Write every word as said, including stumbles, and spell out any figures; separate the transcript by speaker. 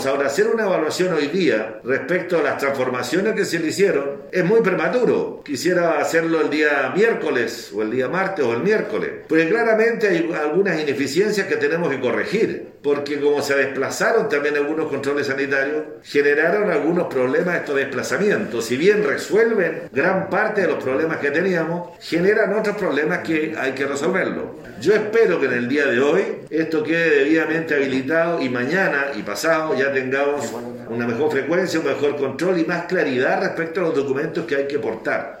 Speaker 1: Ahora, hacer una evaluación hoy día respecto a las transformaciones que se le hicieron es muy prematuro. Quisiera hacerlo el día miércoles o el día martes o el miércoles, porque claramente hay algunas ineficiencias que tenemos que corregir, porque como se desplazaron también algunos controles sanitarios, generaron algunos problemas estos desplazamientos. Si bien resuelven gran parte de los problemas que teníamos, generan otros problemas que hay que resolverlo. Yo espero que en el día de hoy esto quede debidamente habilitado y mañana y pasado ya tengamos una mejor frecuencia, un mejor control y más claridad respecto a los documentos que hay que portar.